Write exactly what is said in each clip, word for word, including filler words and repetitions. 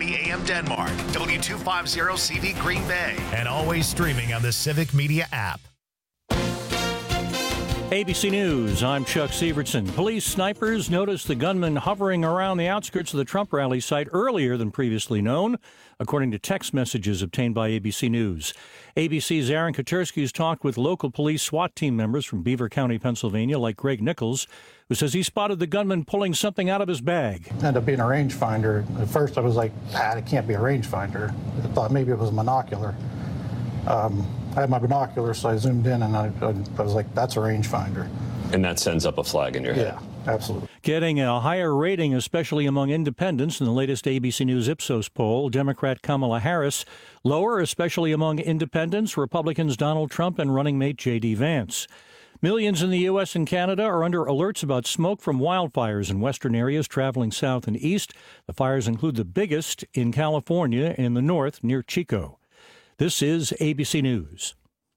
ninety A M Denmark, W two fifty C V Green Bay, and always streaming on the Civic Media app. A B C News, I'm Chuck Severson. Police snipers noticed the gunman hovering around the outskirts of the Trump rally site earlier than previously known, according to text messages obtained by A B C News. A B C's Aaron Katersky has talked with local police SWAT team members from Beaver County, Pennsylvania, like Greg Nichols, who says he spotted the gunman pulling something out of his bag. It ended up being a rangefinder. At first I was like, ah, it can't be a rangefinder. I thought maybe it was a monocular. Um, I had my binoculars, so I zoomed in, and I, I was like, that's a rangefinder. And that sends up a flag in your head. Yeah, absolutely. Getting a higher rating, especially among independents, in the latest A B C News Ipsos poll. Democrat Kamala Harris lower, especially among independents, Republicans Donald Trump and running mate J D Vance. Millions in the U S and Canada are under alerts about smoke from wildfires in western areas traveling south and east. The fires include the biggest in California in the north near Chico. This is A B C News.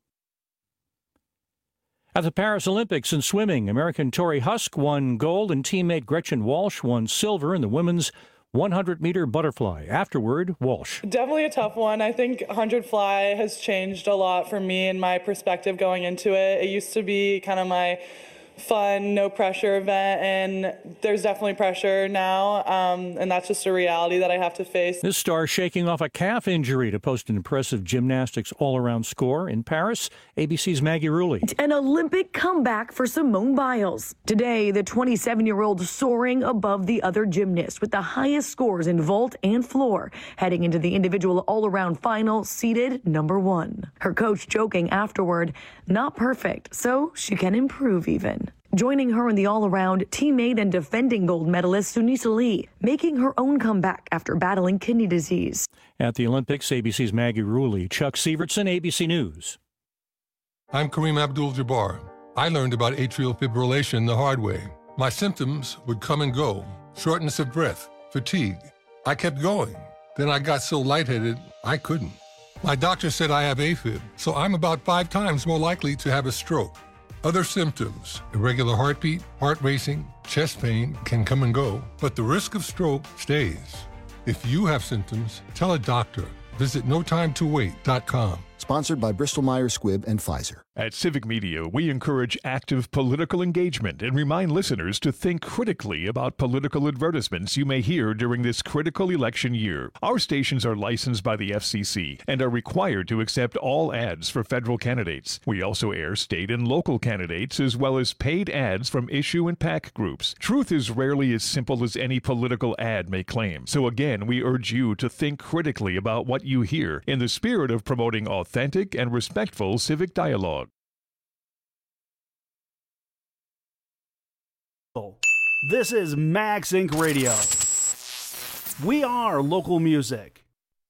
At the Paris Olympics in swimming, American Tori Husk won gold and teammate Gretchen Walsh won silver in the women's one hundred meter butterfly. Afterward, Walsh. Definitely a tough one. I think one hundred fly has changed a lot for me and my perspective going into it. It used to be kind of my fun, no pressure event, and there's definitely pressure now, um, and that's just a reality that I have to face. This star shaking off a calf injury to post an impressive gymnastics all-around score in Paris. A B C's Maggie Rulli. An Olympic comeback for Simone Biles. Today, the twenty-seven-year-old soaring above the other gymnasts with the highest scores in vault and floor, heading into the individual all-around final, seated number one. Her coach joking afterward, not perfect, so she can improve even. Joining her in the all-around, teammate and defending gold medalist Sunisa Lee, making her own comeback after battling kidney disease. At the Olympics, A B C's Maggie Rulli. Chuck Severson, A B C News. I'm Kareem Abdul-Jabbar. I learned about atrial fibrillation the hard way. My symptoms would come and go. Shortness of breath, fatigue. I kept going. Then I got so lightheaded, I couldn't. My doctor said I have AFib, so I'm about five times more likely to have a stroke. Other symptoms, irregular heartbeat, heart racing, chest pain can come and go, but the risk of stroke stays. If you have symptoms, tell a doctor. Visit no time to wait dot com. Sponsored by Bristol-Myers Squibb and Pfizer. At Civic Media, we encourage active political engagement and remind listeners to think critically about political advertisements you may hear during this critical election year. Our stations are licensed by the F C C and are required to accept all ads for federal candidates. We also air state and local candidates as well as paid ads from issue and PAC groups. Truth is rarely as simple as any political ad may claim. So again, we urge you to think critically about what you hear in the spirit of promoting authentic and respectful civic dialogue. This is Max Incorporated. Radio. We are local music.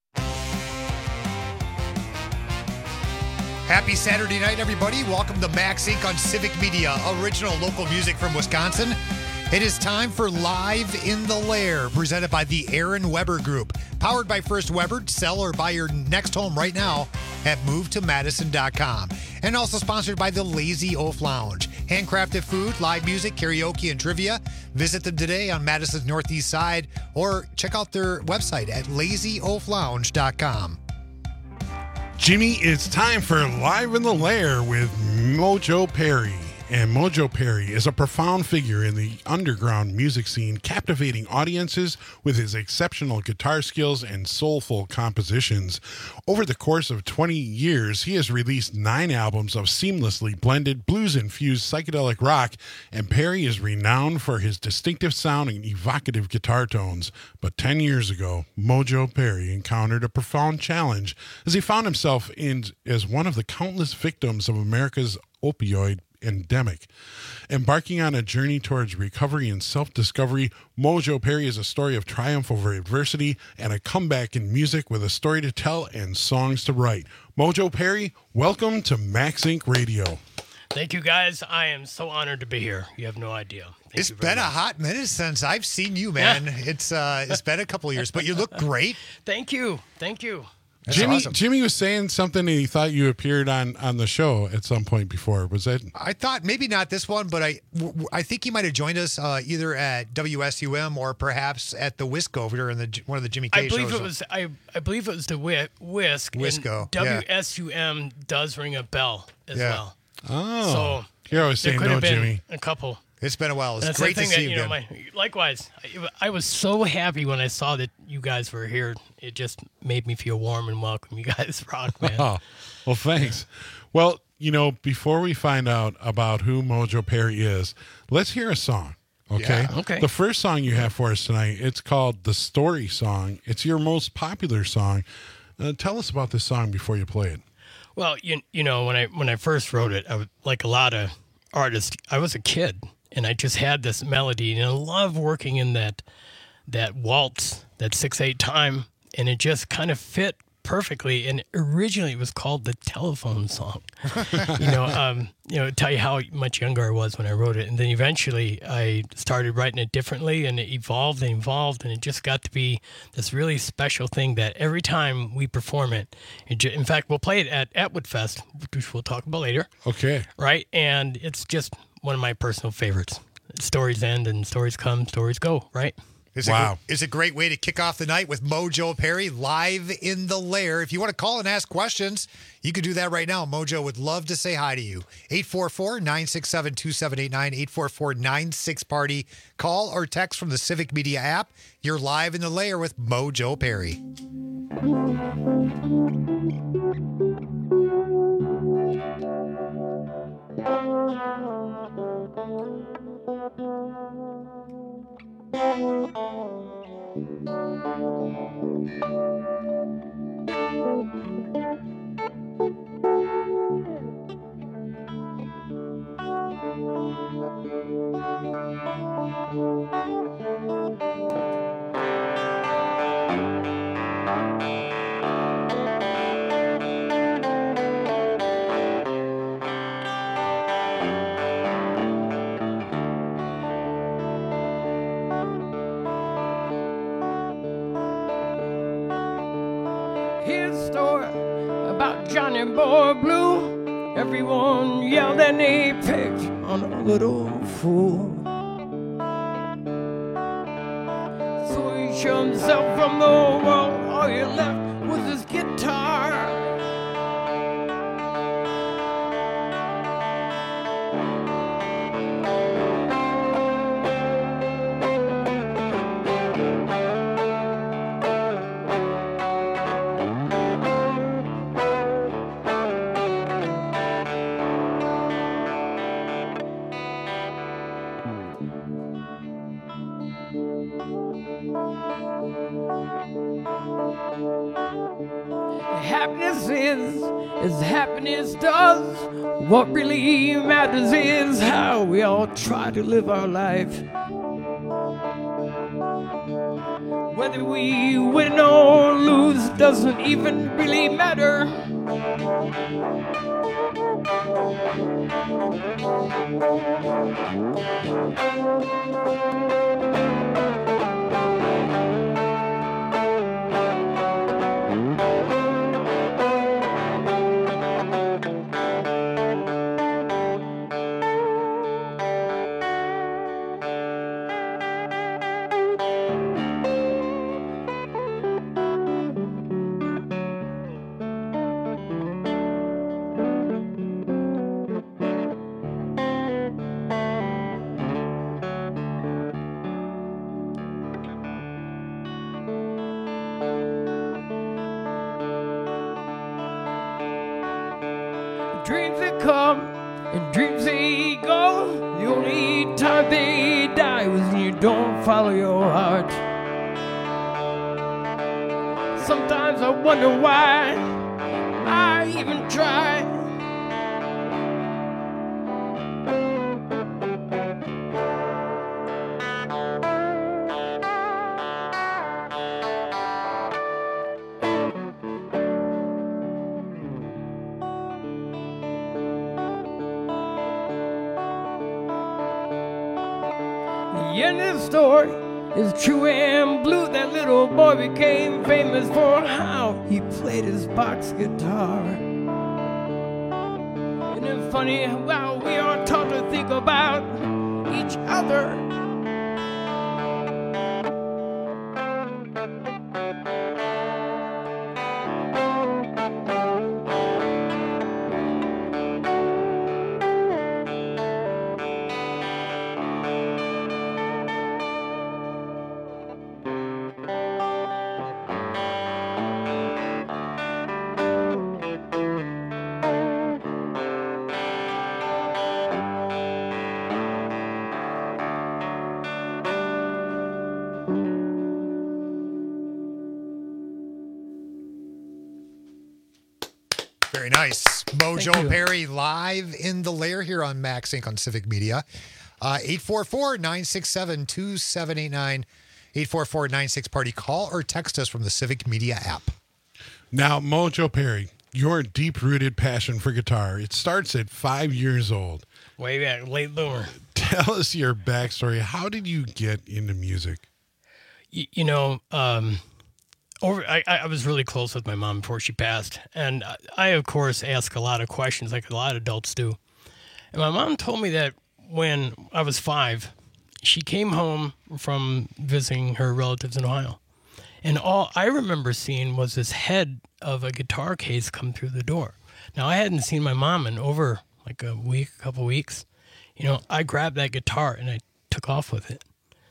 Happy Saturday night, everybody. Welcome to Max Incorporated on Civic Media, original local music from Wisconsin. It is time for Live in the Lair, presented by the Aaron Weber Group. Powered by First Weber. Sell or buy your next home right now at move to madison dot com. And also sponsored by the Lazy Oaf Lounge. Handcrafted food, live music, karaoke, and trivia. Visit them today on Madison's Northeast Side or check out their website at lazy oaf lounge dot com. Jimmy, it's time for Live in the Lair with Mojo Perry. And Mojo Perry is a profound figure in the underground music scene, captivating audiences with his exceptional guitar skills and soulful compositions. Over the course of twenty years, he has released nine albums of seamlessly blended blues-infused psychedelic rock, and Perry is renowned for his distinctive sound and evocative guitar tones. But ten years ago, Mojo Perry encountered a profound challenge as he found himself in as one of the countless victims of America's opioid endemic. Embarking on a journey towards recovery and self-discovery, Mojo Perry is a story of triumph over adversity and a comeback in music with a story to tell and songs to write. Mojo Perry, welcome to Max Incorporated. Radio. Thank you, guys. I am so honored to be here. You have no idea. Thank it's been much. a hot minute since I've seen you, man. Yeah. It's uh, it's been a couple of years, but you look great. Thank you. Thank you. That's Jimmy awesome. Jimmy was saying something and he thought you appeared on, on the show at some point before. Was that? I thought maybe not this one, but I, w- I think he might have joined us uh, either at W S U M or perhaps at the Wisco during the one of the Jimmy K I believe shows. it was I, I believe it was the Whi- Whisk. Wisco, and W S U M does ring a bell as Yeah. well. Oh, So you're always there saying could no, have been Jimmy. a couple. It's been a while. It's That's great the to thing see that, you you know, again. my, likewise, I, I was so happy when I saw that you guys were here. It just made me feel warm and welcome. You guys rock, man. Oh, well, thanks. Well, you know, before we find out about who Mojo Perry is, let's hear a song. Okay. Yeah, okay. The first song you have for us tonight, it's called The Story Song. It's your most popular song. Uh, tell us about this song before you play it. Well, you you know when I when I first wrote it, I was, like a lot of artists, I was a kid and I just had this melody and I love working in that that waltz, that six eight time, and it just kind of fit perfectly. And originally it was called the Telephone Song. you know, um, you know, tell you how much younger I was when I wrote it, and then eventually I started writing it differently, and it evolved and evolved, and it just got to be this really special thing that every time we perform it, it ju- in fact, we'll play it at Atwood Fest, which we'll talk about later. Okay. Right, and it's just one of my personal favorites. Stories end and stories come, stories go. Right. It's wow. A, it's a great way to kick off the night with Mojo Perry live in the lair. If you want to call and ask questions, you can do that right now. Mojo would love to say hi to you. eight four four, nine six seven, two seven eight nine, eight four four, nine six party. Call or text from the Civic Media app. You're live in the lair with Mojo Perry. Here's a story about Johnny Boy Blue. Everyone yelled and they picked on a little fool. So he showed himself from the world. All he left was his guitar. Happiness is as happiness does. What really matters is how we all try to live our life. Whether we win or lose doesn't even really matter. Dreams that come and dreams they go. The only time they die was when you don't follow your heart. Sometimes I wonder why I even try. The end of the story is true and blue. That little boy became famous for how he played his box guitar. Isn't it funny how we are taught to think about each other? Very nice. Mojo Perry live in the lair here on Max Inc on Civic Media. Uh, eight four four, nine six seven, two seven eight nine. eight four four, nine six party. Call or text us from the Civic Media app. Now, Mojo Perry, your deep-rooted passion for guitar, it starts at five years old. Way back, late bloomer. Tell us your backstory. How did you get into music? You, you know, um, over I, I was really close with my mom before she passed. And I, I, of course, ask a lot of questions like a lot of adults do. And my mom told me that when I was five, she came home from visiting her relatives in Ohio. And all I remember seeing was this head of a guitar case come through the door. Now, I hadn't seen my mom in over like a week, a couple weeks. You know, I grabbed that guitar and I took off with it.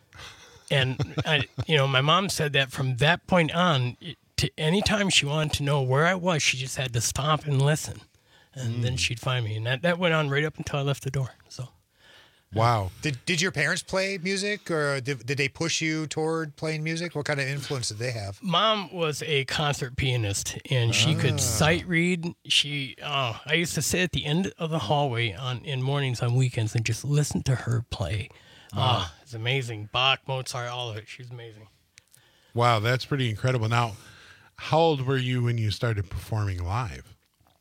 And, I, you know, my mom said that from that point on, it, to anytime she wanted to know where I was, she just had to stop and listen. And mm. then she'd find me. And that, that went on right up until I left the door. So. Wow. Did Did your parents play music, or did, did they push you toward playing music? What kind of influence did they have? Mom was a concert pianist, and ah. she could sight read. She, oh, I used to sit at the end of the hallway on in mornings on weekends and just listen to her play. Wow. Oh, it's amazing. Bach, Mozart, all of it. She's amazing. Wow, that's pretty incredible. Now, how old were you when you started performing live?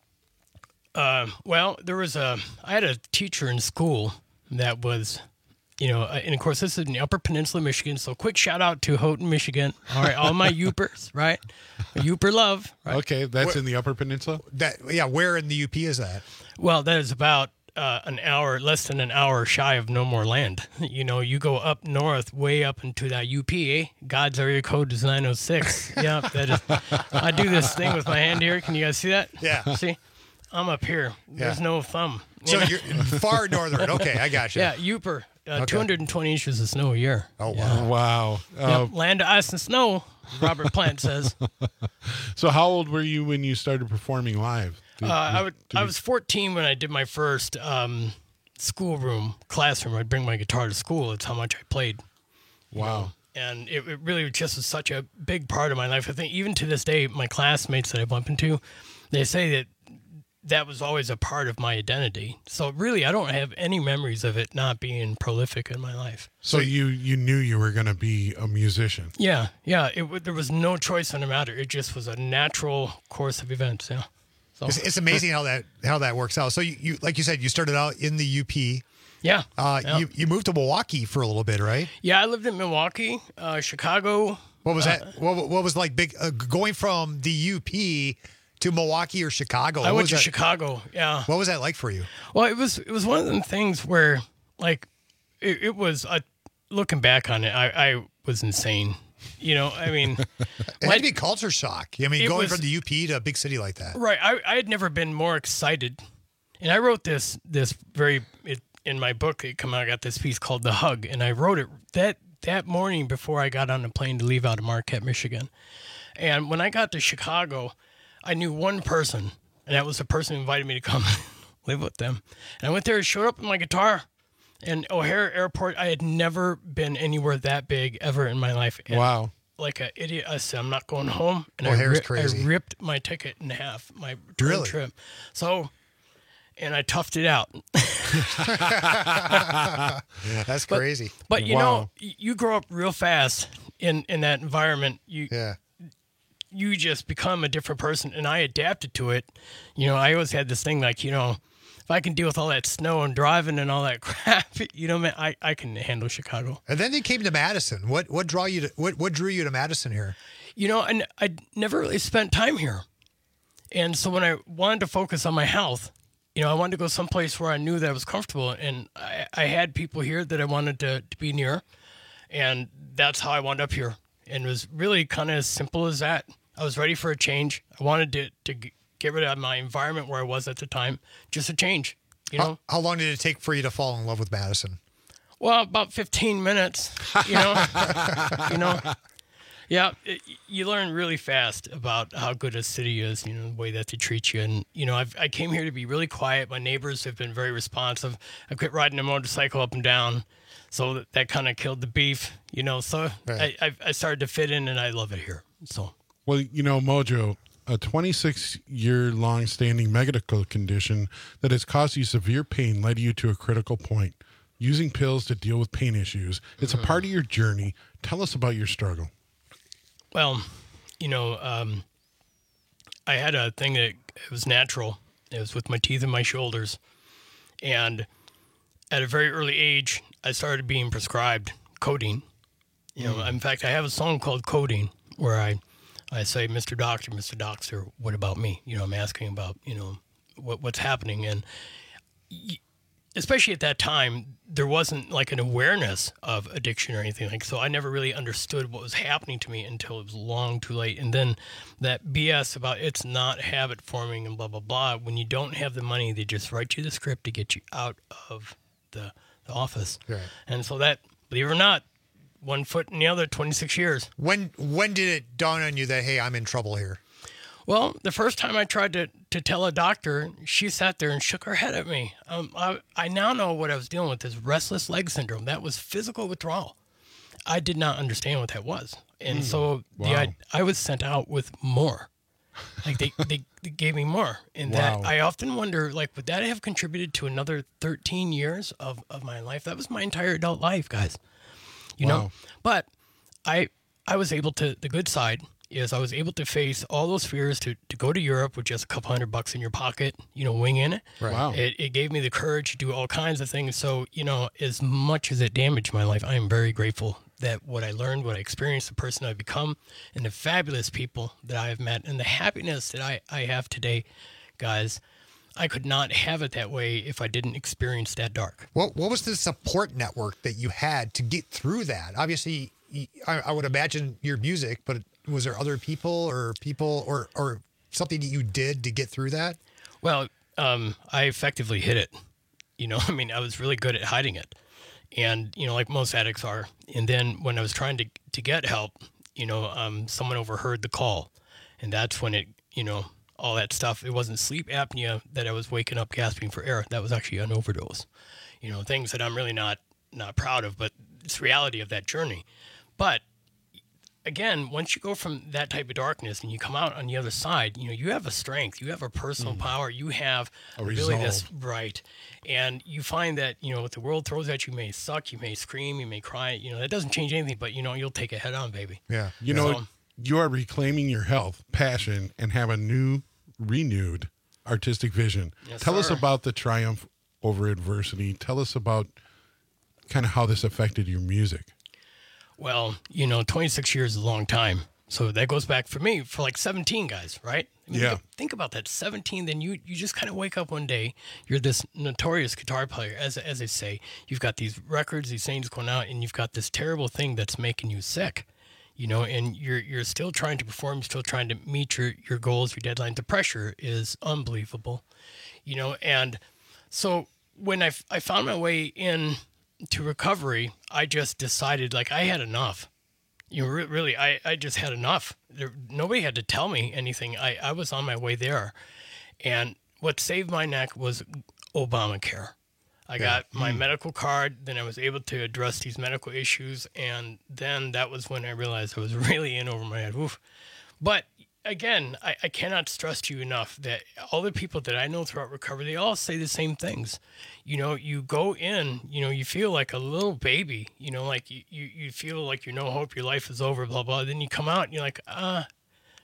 Uh, well, there was a. I had a teacher in school that was, you know, and of course this is in the Upper Peninsula, Michigan. So quick shout out to Houghton, Michigan. All right, all my Yoopers, right? Yooper love. Right? Okay, that's where, in the Upper Peninsula. That yeah, where in the U P is that? Well, that is about uh, an hour, less than an hour shy of No More Land. You know, you go up north, way up into that U P. Eh? God's area code is nine oh six. Yeah, that is. I do this thing with my hand here. Can you guys see that? Yeah. See, I'm up here. There's yeah. no thumb. So you're far northern. Okay, I got you. Yeah, Yooper. Uh, okay. two hundred twenty inches of snow a year. Oh, wow. Yeah. Wow. Yeah, Uh, land of ice and snow, Robert Plant says. So how old were you when you started performing live? Did, uh, I, would, did I you... was fourteen when I did my first um, schoolroom, classroom. I'd bring my guitar to school. That's how much I played. Wow. Know? And it, it really just was such a big part of my life. I think even to this day, my classmates that I bump into, they say that that was always a part of my identity. So really, I don't have any memories of it not being prolific in my life. So you you knew you were going to be a musician? Yeah, yeah. It, there was no choice in the matter. It just was a natural course of events. Yeah. So it's, it's amazing how that how that works out. So you, you like you said, you started out in the U P. Yeah. Uh, yeah. You you moved to Milwaukee for a little bit, right? Yeah, I lived in Milwaukee, uh, Chicago. What was uh, that? What, what was like big uh, going from the U P to Milwaukee or Chicago? I what went to that? Chicago. Yeah. What was that like for you? Well, it was it was one of the things where, like, it, it was. Uh, looking back on it, I, I was insane. You know, I mean, it had to be culture shock. I mean, going was, from the U P to a big city like that. Right. I, I had never been more excited, and I wrote this this very it, in my book. It come out. I got this piece called "The Hug," and I wrote it that that morning before I got on the plane to leave out of Marquette, Michigan. And when I got to Chicago, I knew one person, and that was the person who invited me to come live with them. And I went there and showed up with my guitar. And O'Hare Airport, I had never been anywhere that big ever in my life. And wow. Like an idiot, I said, I'm not going home. And O'Hare's I, ri- crazy. I ripped my ticket in half, my return really? trip. So, and I toughed it out. That's but, crazy. But, you wow. know, you grow up real fast in, in that environment. You, yeah. You just become a different person, and I adapted to it. You know, I always had this thing like, you know, if I can deal with all that snow and driving and all that crap, you know, man, I, I can handle Chicago. And then you came to Madison. What what draw you to what what drew you to Madison here? You know, and I never really spent time here, and so when I wanted to focus on my health, you know, I wanted to go someplace where I knew that I was comfortable, and I, I had people here that I wanted to, to be near, and that's how I wound up here. And it was really kind of as simple as that. I was ready for a change. I wanted to to get rid of my environment where I was at the time, just a change. You know, how, how long did it take for you to fall in love with Madison? Well, about fifteen minutes. You know, you know. Yeah, it, you learn really fast about how good a city is, you know, the way that they treat you. And, you know, I've, I came here to be really quiet. My neighbors have been very responsive. I quit riding a motorcycle up and down, so that, that kind of killed the beef, you know. So Right. I, I, I started to fit in, and I love it here. So, Well, you know, Mojo, a twenty-six year long standing medical condition that has caused you severe pain led you to a critical point, using pills to deal with pain issues. It's a part of your journey. Tell us about your struggle. well, you know, um, I had a thing that it was natural. It was with my teeth and my shoulders. And at a very early age, I started being prescribed codeine. You know, in fact, I have a song called Codeine where I, I say, Mister Doctor, Mister Doctor, what about me? You know, I'm asking about, you know, what what's happening. And y- especially at that time, there wasn't like an awareness of addiction or anything like so. I never really understood what was happening to me until it was long too late. And then that B S about it's not habit forming and blah, blah, blah. When you don't have the money, they just write you the script to get you out of the, the office. Right. And so that, believe it or not, one foot in the other, twenty-six years. When when did it dawn on you that, hey, I'm in trouble here? Well, the first time I tried to, to tell a doctor, she sat there and shook her head at me. Um, I, I now know what I was dealing with is restless leg syndrome. That was physical withdrawal. I did not understand what that was. And Mm, so wow. the, I, I was sent out with more. Like they, they, they gave me more. And that Wow. I often wonder, like, would that have contributed to another thirteen years of, of my life? That was my entire adult life, guys. You Wow. know? But I I was able to, the good side is I was able to face all those fears to, to go to Europe with just a couple hundred bucks in your pocket, you know, wing in it. Right. Wow. It, it gave me the courage to do all kinds of things. So, you know, as much as it damaged my life, I am very grateful that what I learned, what I experienced, the person I've become, and the fabulous people that I have met, and the happiness that I, I have today, guys, I could not have it that way if I didn't experience that dark. What what was the support network that you had to get through that? Obviously, y- I, I would imagine your music, but was there other people or people or, or something that you did to get through that? Well, um, I effectively hid it. You know, I mean, I was really good at hiding it. And, you know, like most addicts are. And then when I was trying to, to get help, you know, um, someone overheard the call. And that's when it, you know, all that stuff. It wasn't sleep apnea that I was waking up gasping for air. That was actually an overdose. You know, things that I'm really not not proud of, but it's reality of that journey. But again, once you go from that type of darkness and you come out on the other side, you know, you have a strength, you have a personal power, you have A really this resolve. right. And you find that, you know, what the world throws at you, you may suck, you may scream, you may cry, you know, that doesn't change anything, but you know, you'll take it head on, baby. Yeah. You know, So- you are reclaiming your health, passion, and have a new, renewed artistic vision. Yes, Tell us sir. about the triumph over adversity. Tell us about kind of how this affected your music. Well, you know, twenty-six years is a long time. So that goes back for me for like seventeen guys, right? I mean, Yeah. think- Think about that. seventeen, then you, you just kind of wake up one day. You're this notorious guitar player, as as they say. You've got these records, these things going out, and you've got this terrible thing that's making you sick. You know, and you're you're still trying to perform, still trying to meet your, your goals, your deadlines. The pressure is unbelievable, you know. And so when I, f- I found my way in to recovery, I just decided like I had enough. You know, re- really, I, I just had enough. There, nobody had to tell me anything. I, I was on my way there. And what saved my neck was Obamacare. I got my Mm. medical card, then I was able to address these medical issues, and then that was when I realized I was really in over my head. Oof. But again, I, I cannot stress to you enough that all the people that I know throughout recovery, they all say the same things. You know, you go in, you know, you feel like a little baby, you know, like you, you, you feel like you no hope, your life is over, blah, blah. Then you come out and you're like, ah,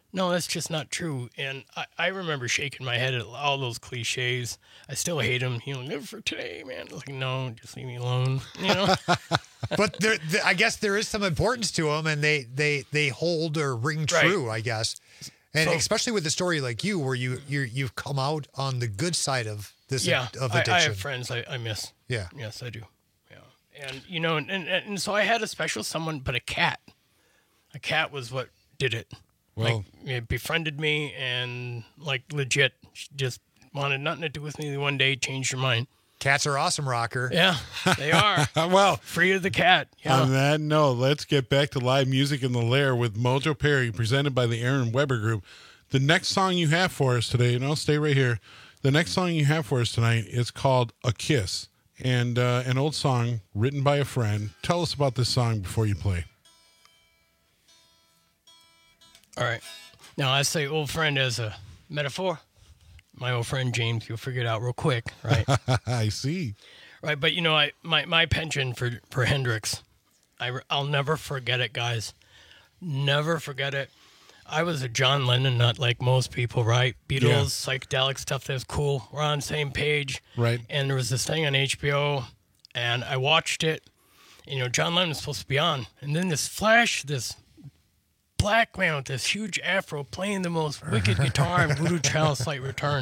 No, that's just not true. And I, I remember shaking my head at all those cliches. I still hate them. You know, live for today, man. Like, no, just leave me alone. You know. But there, there, I guess there is some importance to them, and they they they hold or ring true. Right. I guess, and so, especially with a story like you, where you you you've come out on the good side of this yeah, of addiction. I, I have friends I, I miss. Yeah. Yes, I do. Yeah. And you know, and, and and so I had a special someone, but a cat. A cat was what did it. Well, like, it befriended me and like legit just wanted nothing to do with me. One day changed her mind. Cats are awesome, Rocker. Yeah, they are. Well, free of the cat. Yeah. On that note, let's get back to live music in the Lair with Mojo Perry, presented by the Aaron Weber Group. The next song you have for us today, and I'll stay right here. The next song you have for us tonight is called "A Kiss," and uh, an old song written by a friend. Tell us about this song before you play. All right. Now, I say old friend as a metaphor. My old friend James, you'll figure it out real quick, right? I see. Right, but you know, I my, my penchant for, for Hendrix, I, I'll never forget it, guys. Never forget it. I was a John Lennon nut like most people, right? Beatles, yeah. Psychedelic stuff that was cool. We're on the same page. Right. And there was this thing on H B O, and I watched it. You know, John Lennon was supposed to be on. And then this flash, this black man with this huge afro playing the most wicked guitar in Voodoo Child Slight Return.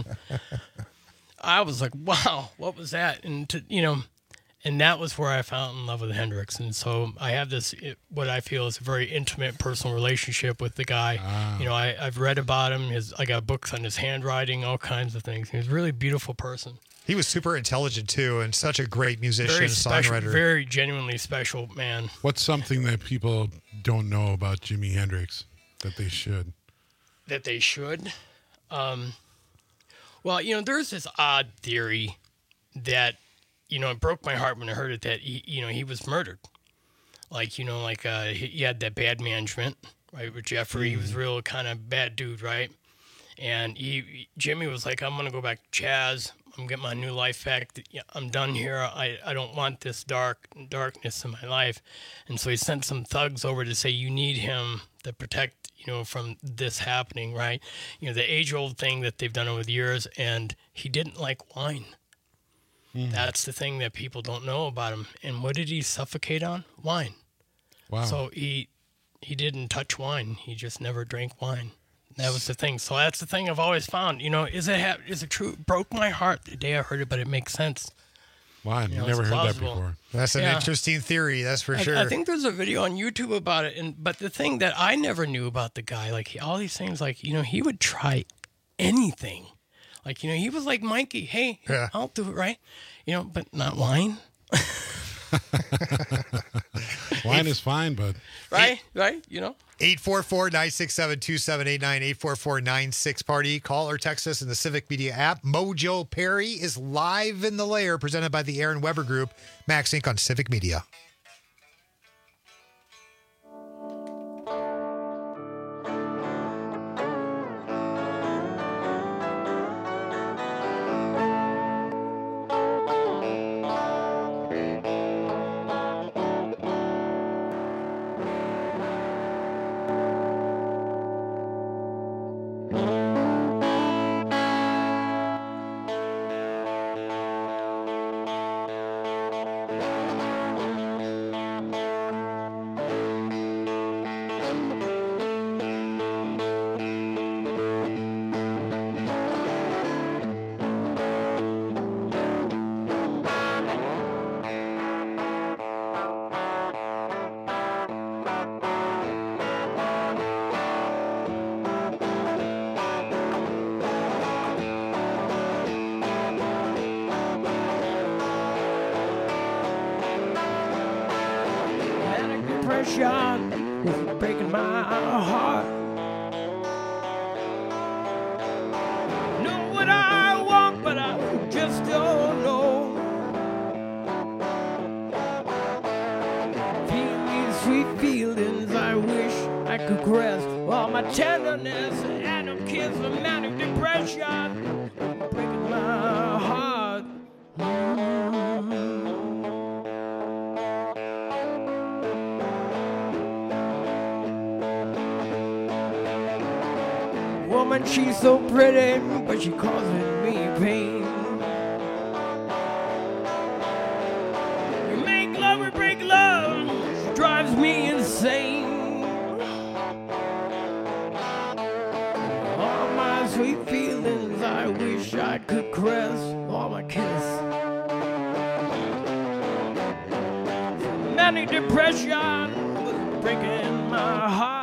I was like, wow, what was that? And, to, you know, and that was where I fell in love with Hendrix. And so I have this, it, what I feel is a very intimate personal relationship with the guy. Ah. You know, I, I've read about him. His, I got books on his handwriting, all kinds of things. He was a really beautiful person. He was super intelligent, too, and such a great musician, very special, songwriter. Very genuinely special man. What's something that people don't know about Jimi Hendrix that they should? That they should? Um, well, you know, there's this odd theory that, you know, it broke my heart when I heard it that, he, you know, he was murdered. Like, you know, like uh, he, he had that bad management, right, with Jeffrey. Mm. He was a real kind of bad dude, right? And he, Jimmy was like, I'm going to go back to Chaz. I'm getting my new life back. I'm done here. I, I don't want this dark darkness in my life. And so he sent some thugs over to say, you need him to protect, you know, from this happening, right? You know, the age-old thing that they've done over the years. And he didn't like wine. Mm. That's the thing that people don't know about him. And what did he suffocate on? Wine. Wow. So he he didn't touch wine. He just never drank wine. That was the thing. So that's the thing I've always found. You know, is it ha- is it true? It broke my heart the day I heard it, but it makes sense. Wow, I've never heard plausible. that before. That's an yeah. interesting theory, that's for I, sure. I think there's a video on YouTube about it. And but the thing that I never knew about the guy, like he, all these things, like, you know, he would try anything. Like, you know, he was like Mikey. Hey, yeah. I'll do it, right? You know, but not wine. Wine is fine, but right, right, you know. eight four four, nine six seven, two seven eight nine, eight four four, nine six party. Call or text us in the Civic Media app. Mojo Perry is live in the Lair, presented by the Aaron Weber Group. Max Inc on Civic Media. Depression is breaking my heart. Know what I want, but I just don't know. Feel these sweet feelings, I wish I could caress all my tenderness and a kiss of manic depression breaking my heart. Mm-hmm. Woman, she's so pretty, but she causing me pain. We make love, we break love, she drives me insane. All my sweet feelings, I wish I could caress, all my kiss. Manic depression was breaking my heart.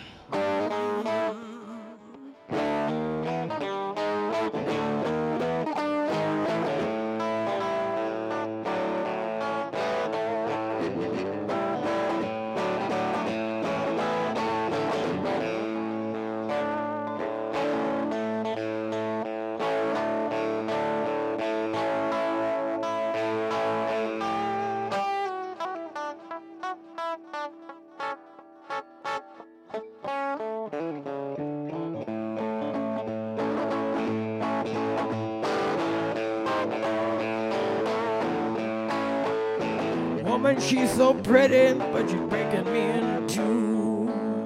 Woman, she's so pretty, but she's breaking me in two.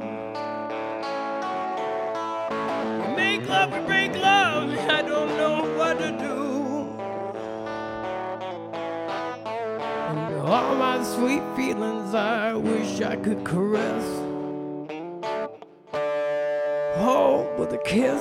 We make love, we break love, I don't know what to do. And all my sweet feelings, I wish I could caress. Oh, with a kiss.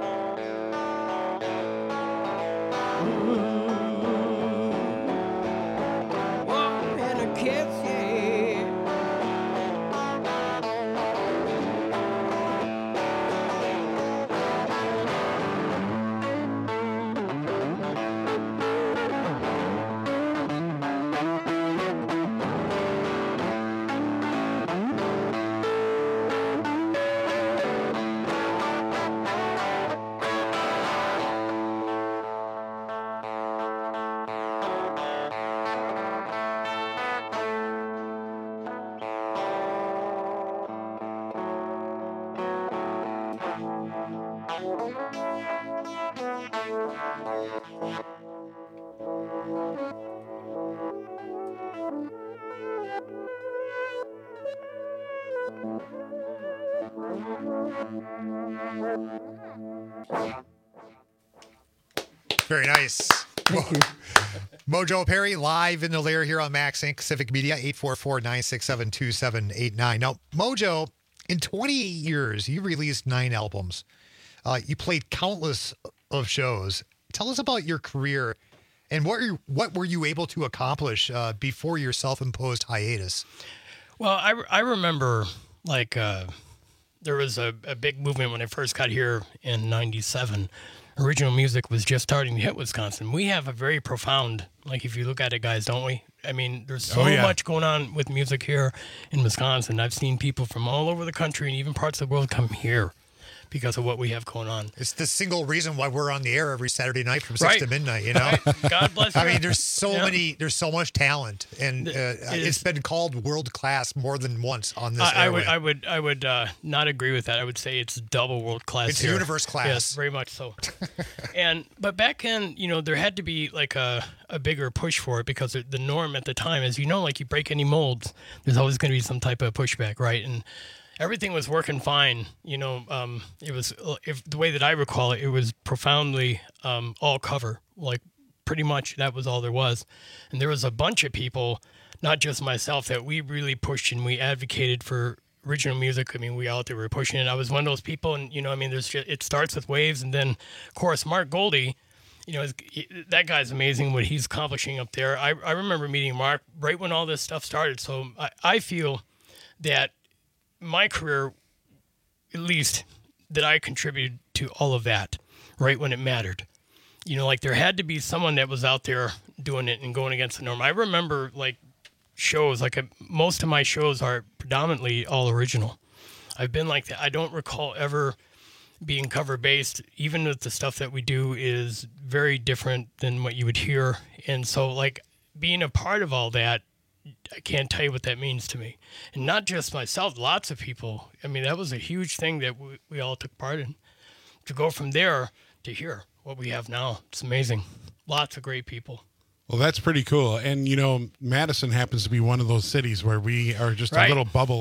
Very nice. Thank you. Mojo Perry live in the lair here on Max Incorporated. Civic Media, eight four four, nine six seven, two seven eight nine. Now, Mojo, in twenty-eight years, you released nine albums. Uh, you played countless of shows. Tell us about your career and what, are, what were you able to accomplish uh, before your self-imposed hiatus? Well, I, I remember, like, uh, there was a, a big movement when I first got here in ninety-seven. Original music was just starting to hit Wisconsin. We have a very profound, like, if you look at it, guys, don't we? I mean, there's so oh, yeah. much going on with music here in Wisconsin. I've seen people from all over the country and even parts of the world come here because of what we have going on. It's the single reason why we're on the air every Saturday night from six Right. to midnight, you know? Right. God bless you. I mean, there's so Yeah. many, there's so much talent, and uh, It it's is- been called world class more than once on this I, I would, airway. I would, I would uh, not agree with that. I would say it's double world class. It's here. universe class. Yes, very much so. and but back then, you know, there had to be like a, a bigger push for it because the the norm at the time, as you know, like you break any molds, there's always going to be some type of pushback, right? And everything was working fine. You know, um, it was if the way that I recall it, it was profoundly um, all cover, like. Pretty much that was all there was. And there was a bunch of people, not just myself, that we really pushed and we advocated for original music. I mean, we out there were pushing it. I was one of those people, and, you know, I mean, there's just, it starts with waves. And then, of course, Mark Goldie, you know, he, that guy's amazing what he's accomplishing up there. I, I remember meeting Mark right when all this stuff started. So I, I feel that my career, at least, that I contributed to all of that right when it mattered. You know, like there had to be someone that was out there doing it and going against the norm. I remember like shows, like a, most of my shows are predominantly all original. I've been like that. I don't recall ever being cover based, even with the stuff that we do is very different than what you would hear. And so like being a part of all that, I can't tell you what that means to me. And not just myself, lots of people. I mean, that was a huge thing that we, we all took part in. To go from there to here. What we have now. It's amazing. Lots of great people. Well, that's pretty cool. And, you know, Madison happens to be one of those cities where we are just Right. a little bubble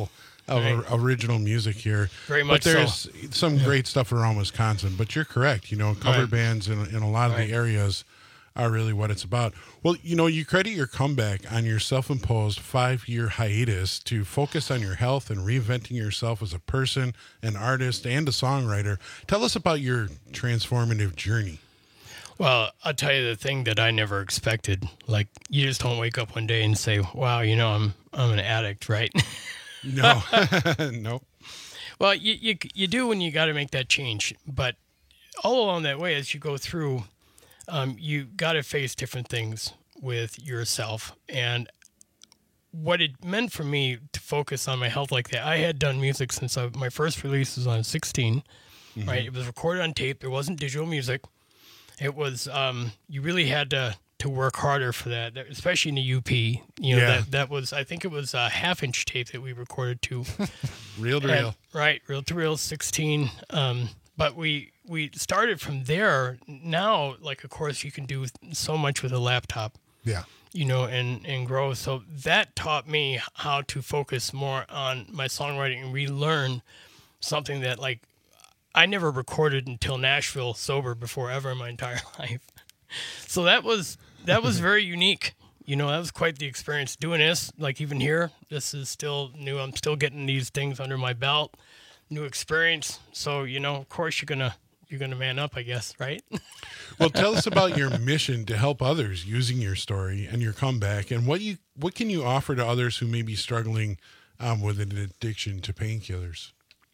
of Right. or- original music here. Very much But there's so. some great stuff around Wisconsin. But you're correct. You know, cover Right. bands in, in a lot of Right. the areas are really what it's about. Well, you know, you credit your comeback on your self-imposed five-year hiatus to focus on your health and reinventing yourself as a person, an artist, and a songwriter. Tell us about your transformative journey. Well, I'll tell you the thing that I never expected. Like, you just don't wake up one day and say, "Wow, you know, I'm I'm an addict," right? No, nope. Well, you you you do when you got to make that change, but all along that way, as you go through, um, you got to face different things with yourself. And what it meant for me to focus on my health like that, I had done music since I, my first release was on sixteen, Mhm. right? It was recorded on tape. There wasn't digital music. It was, um, you really had to, to work harder for that, that- especially in the U P. You know, Yeah. that, that was, I think it was a half inch tape that we recorded to. Reel to And- reel. Right, reel to reel, sixteen. Um, but we we started from there. Now, like, of course, you can do so much with a laptop. Yeah. You know, and, and grow. So that taught me how to focus more on my songwriting and relearn something that, like, I never recorded until Nashville sober before ever in my entire life. So that was that was very unique. You know, that was quite the experience doing this. Like, even here, this is still new. I'm still getting these things under my belt. New experience. So, you know, of course you're gonna you're gonna man up, I guess, right? Well, tell us about your mission to help others using your story and your comeback, and what you what can you offer to others who may be struggling um, with an addiction to painkillers?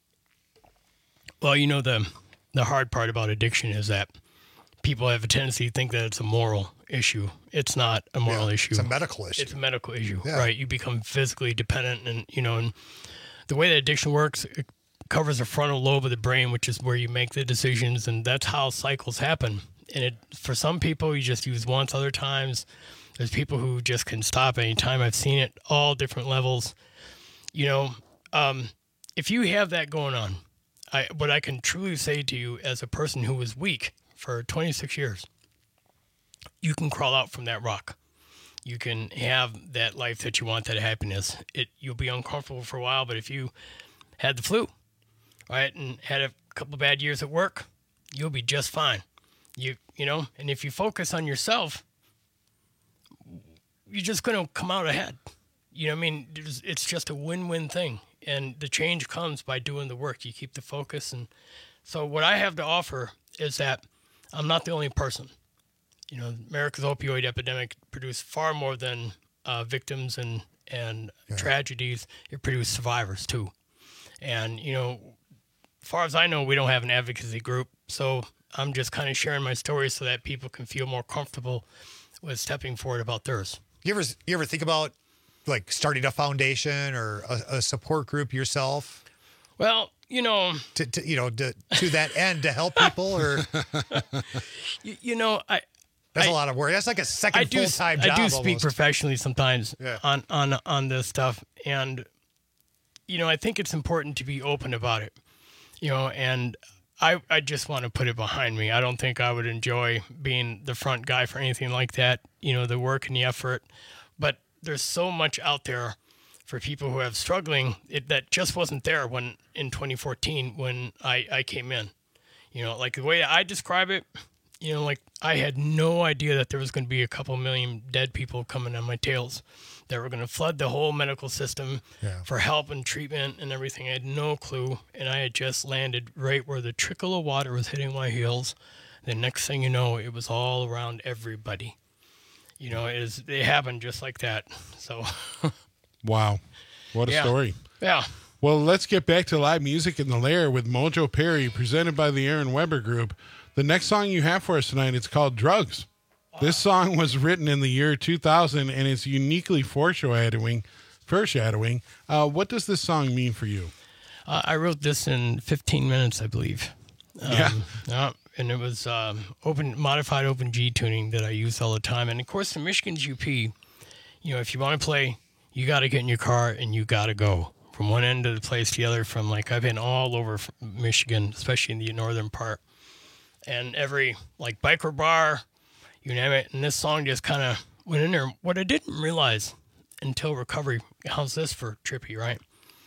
Well, you know, the the hard part about addiction is that people have a tendency to think that it's a moral issue. It's not a moral Yeah, issue. it's a medical issue. It's a medical issue, Yeah. right? You become physically dependent, and you know, and the way that addiction works, it covers the frontal lobe of the brain, which is where you make the decisions, and that's how cycles happen. And it, for some people, you just use once. Other times, there's people who just can stop anytime. I've seen it all different levels. You know, um, if you have that going on, I, what I can truly say to you as a person who was weak for twenty-six years, you can crawl out from that rock. You can have that life that you want, that happiness. It you'll be uncomfortable for a while, but if you had the flu, right, and had a couple bad years at work, you'll be just fine. You you know, and if you focus on yourself, you're just going to come out ahead. You know what I mean? There's, it's just a win-win thing. And the change comes by doing the work. You keep the focus. And so what I have to offer is that I'm not the only person. You know, America's opioid epidemic produced far more than uh, victims and, and Yeah. tragedies. It produced survivors, too. And, you know, as far as I know, we don't have an advocacy group. So I'm just kind of sharing my story so that people can feel more comfortable with stepping forward about theirs. You ever you ever think about like starting a foundation or a, a support group yourself? Well, you know, to, to you know to, to that end to help people, or you, you know, I that's I- a lot of work. That's like a second I do full time I job. do speak almost. professionally sometimes Yeah. on on on this stuff, and you know, I think it's important to be open about it. You know, and I I just want to put it behind me. I don't think I would enjoy being the front guy for anything like that. You know, the work and the effort, but there's so much out there for people who have struggling it, that just wasn't there when in twenty fourteen when I, I came in. You know, like the way I describe it, you know, like I had no idea that there was going to be a couple million dead people coming on my tails that were going to flood the whole medical system Yeah. for help and treatment and everything. I had no clue. And I had just landed right where the trickle of water was hitting my heels. The next thing you know, it was all around everybody. You know, it, is, it happened just like that. So, Wow. What a Yeah. story. yeah. Well, let's get back to live music in the Lair with Mojo Perry, presented by the Aaron Weber Group. The next song you have for us tonight, it's called Drugs. This song was written in the year two thousand, and it's uniquely foreshadowing. Foreshadowing. Uh, what does this song mean for you? Uh, I wrote this in fifteen minutes, I believe. Um, Yeah. yeah. And it was um, open, modified open G tuning that I use all the time. And of course, the Michigan's U P, you know, if you want to play, you got to get in your car and you got to go from one end of the place to the other. From like, I've been all over Michigan, especially in the northern part. And every like biker bar, you name it. And this song just kind of went in there. What I didn't realize until recovery, how's this for trippy, right?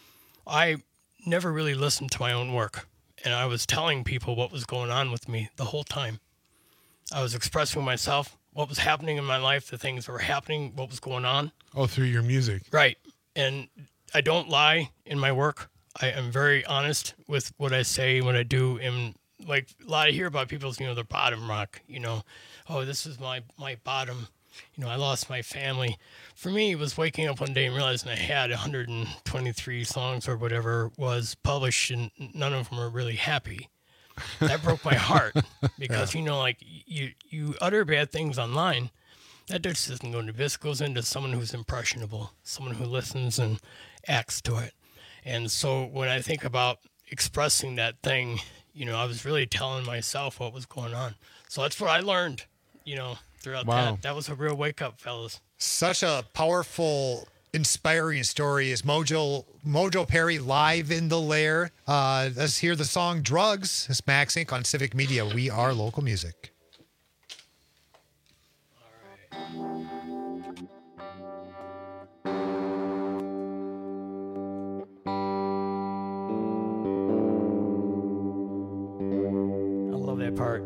I never really listened to my own work, and I was telling people what was going on with me the whole time. I was expressing myself, what was happening in my life, the things that were happening, what was going on. Oh, through your music. Right. And I don't lie in my work. I am very honest with what I say, what I do. And like a lot I hear about people's, you know, their bottom rock, you know, oh, this is my, my bottom, you know, I lost my family. For me, it was waking up one day and realizing I had one hundred twenty-three songs or whatever was published, and none of them were really happy. That broke my heart because, yeah. you know, like you, you utter bad things online. That just doesn't go into this. It goes into someone who's impressionable, someone who listens and acts to it. And so when I think about expressing that thing, you know, I was really telling myself what was going on. So that's what I learned, you know, throughout Wow. that. That was a real wake up, fellas. Such a powerful, inspiring story is Mojo Mojo Perry live in the lair. Uh, let's hear the song Drugs. It's Max Incorporated on Civic Media. We are local music. I love that part.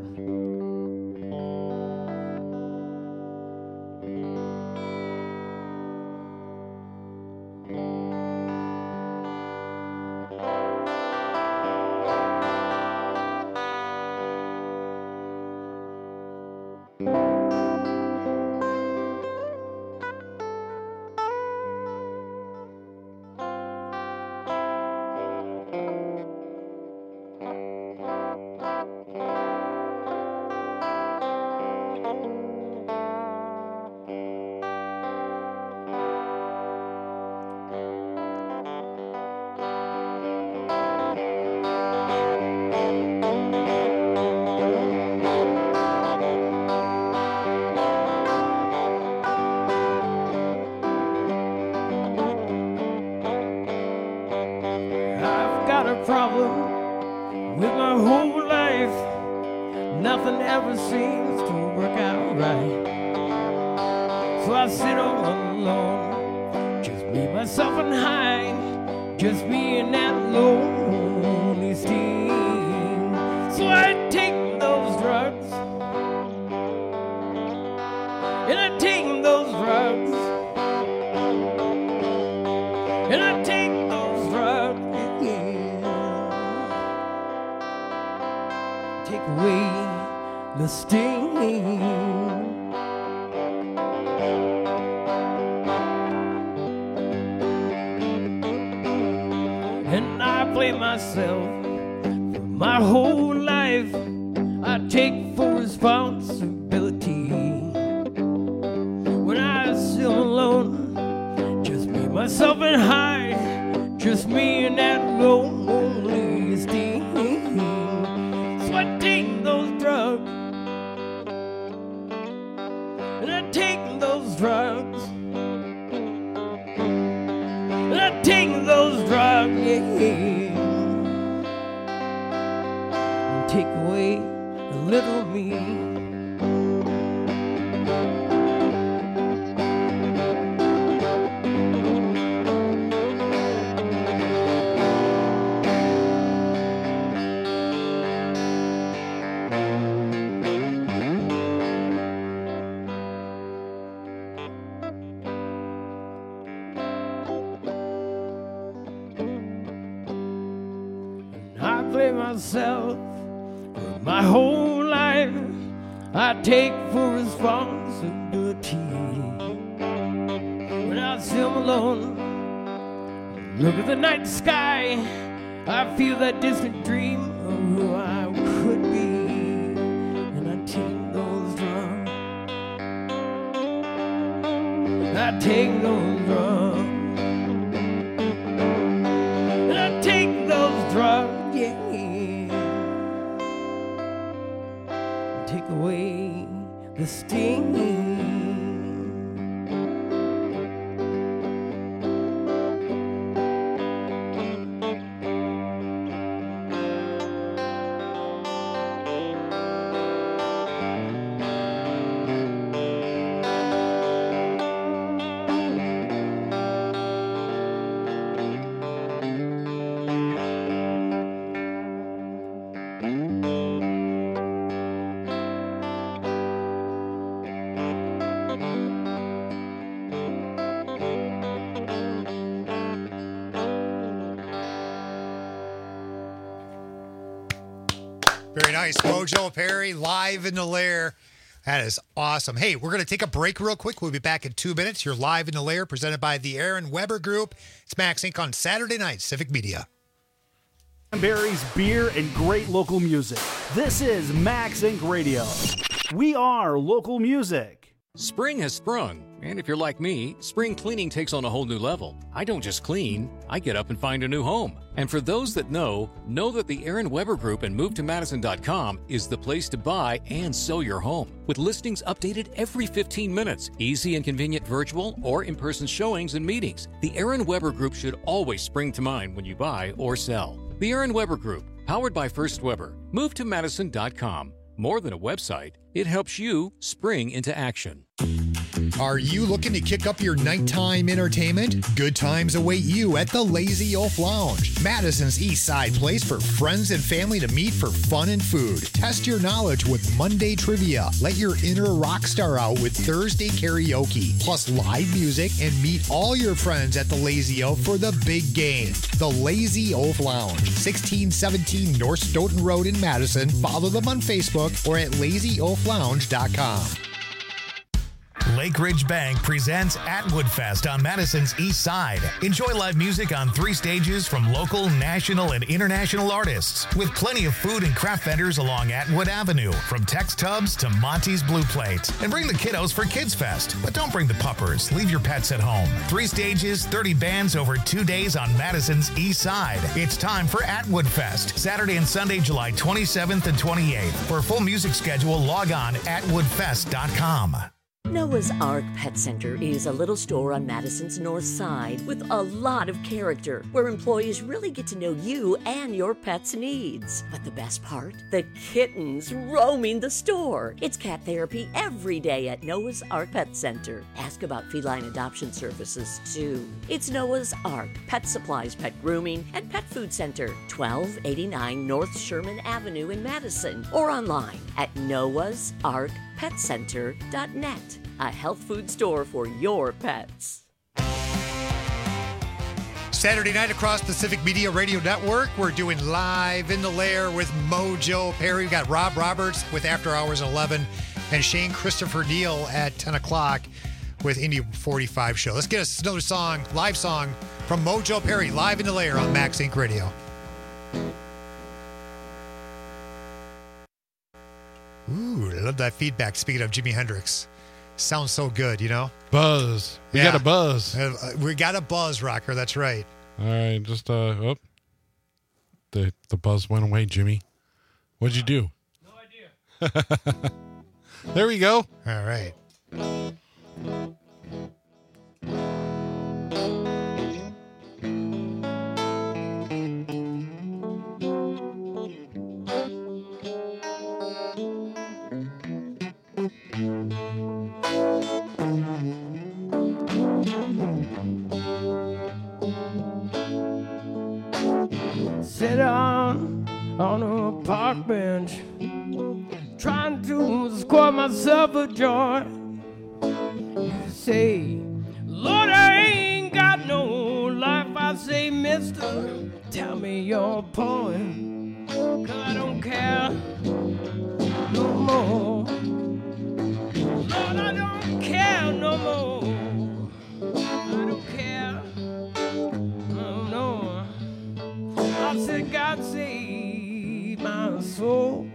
I've got a problem with my whole life. Nothing ever seems to work out right. So I sit all alone, just me, myself, and high, just me and that lonely steam. So I take those drugs, and I take those drugs, and I take those drugs. Take away the sting. And I blame myself for my whole life. I take full responsibility. When I sit alone, just me, myself, and high, just me and that lonely steam. So I take those drugs, and I take those drugs, and I take those drugs, yeah, and take away a little me. I blame myself for my whole life. I take full responsibility. When I sit alone, look at the night sky, I feel that distant dream of who I could be. And I take those drugs, I take those drugs, and I take those drugs, yeah. Take away the sting. Very nice. Mojo Perry live in the lair. That is awesome. Hey, we're going to take a break real quick. We'll be back in two minutes. You're live in the lair, presented by the Aaron Weber Group. It's Max Incorporated on Saturday night, Civic Media. Berries, beer, and great local music. This is Max Incorporated Radio. We are local music. Spring has sprung, and if you're like me, spring cleaning takes on a whole new level. I don't just clean, I get up and find a new home. And for those that know, know that the Aaron Weber Group and move to madison dot com is the place to buy and sell your home. With listings updated every fifteen minutes, easy and convenient virtual or in-person showings and meetings, the Aaron Weber Group should always spring to mind when you buy or sell. The Aaron Weber Group, powered by First Weber. move to madison dot com. More than a website, it helps you spring into action. Are you looking to kick up your nighttime entertainment? Good times await you at the Lazy Oaf Lounge, Madison's East Side place for friends and family to meet for fun and food. Test your knowledge with Monday trivia. Let your inner rock star out with Thursday karaoke, plus live music, and meet all your friends at the Lazy Oaf for the big game. The Lazy Oaf Lounge, sixteen seventeen North Stoughton Road in Madison. Follow them on Facebook or at lazy oaf lounge dot com. Lake Ridge Bank presents Atwood Fest on Madison's East Side. Enjoy live music on three stages from local, national, and international artists, with plenty of food and craft vendors along Atwood Avenue, from Tex Tubs to Monty's Blue Plate. And bring the kiddos for Kids Fest, but don't bring the puppers. Leave your pets at home. Three stages, thirty bands over two days on Madison's East Side. It's time for Atwood Fest, Saturday and Sunday, July twenty-seventh and twenty-eighth. For a full music schedule, log on atwood fest dot com. Noah's Ark Pet Center is a little store on Madison's north side with a lot of character, where employees really get to know you and your pet's needs. But the best part? The kittens roaming the store. It's cat therapy every day at Noah's Ark Pet Center. Ask about feline adoption services, too. It's Noah's Ark Pet Supplies, Pet Grooming, and Pet Food Center, twelve eighty-nine North Sherman Avenue in Madison, or online at noahs ark pet center dot net. A health food store for your pets. Saturday night across the Civic Media Radio Network, we're doing Live in the Lair with Mojo Perry. We've got Rob Roberts with After Hours at eleven and Shane Christopher Neal at ten o'clock with Indy forty-five show. Let's get us another song, live song from Mojo Perry, Live in the Lair on Max Inc Radio. Ooh, I love that feedback. Speaking of Jimi Hendrix, sounds so good, you know? Buzz. We Yeah. got a buzz. Uh, we got a buzz, Rocker. That's right. All right, just, uh, oh. The, the buzz went away, Jimmy. What'd you do? No idea. There we go. All right. Sit down on a park bench, trying to score myself a joint. You say, Lord, I ain't got no life. I say, mister, tell me your point, 'cause I don't care no more. Lord, I don't care no more. I don't care. Oh, no. I said, God save my soul.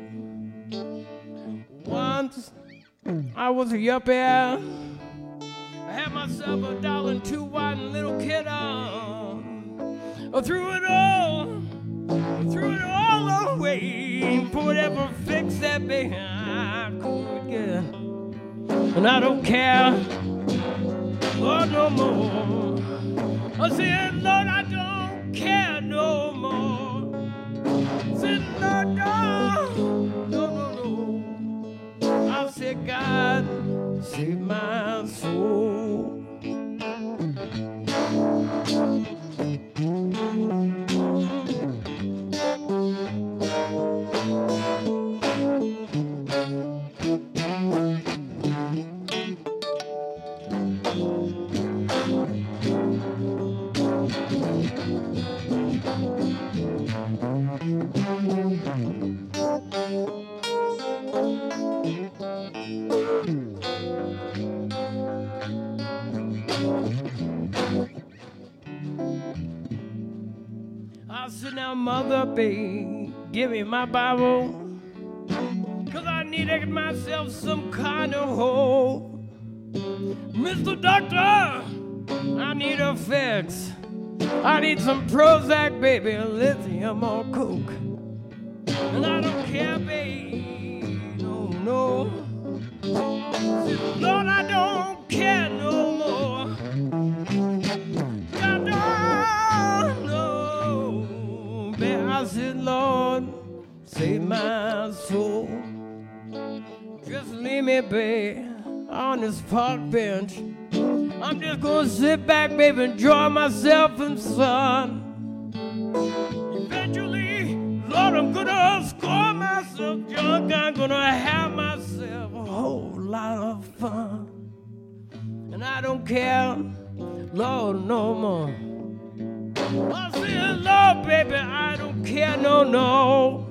Once I was a yuppie. I had myself a dollar and two white and little kid on. I threw it all, I threw it all away. For whatever fix that big I could get. And I don't care, Lord, no more. I said, Lord, I don't care no more. I said, Lord, no, no, no, no. I said, God, save my soul. mother, babe, give me my Bible, 'cause I need to get myself some kind of hole. Mister Doctor, I need a fix. I need some Prozac, baby, lithium or Coke. And I don't care, babe, no, no. Lord, I don't care no more. I don't know. Babe, I said, Lord, save my soul. Just leave me, babe, on this park bench. I'm just gonna sit back, baby, enjoy myself in the sun. Eventually, Lord, I'm gonna score myself drunk. I'm gonna have myself a whole lot of fun. And I don't care, Lord, no more. I said, Lord, baby, I don't care, no, no.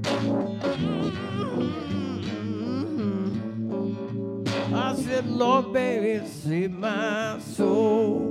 I said, Lord, baby, save my soul.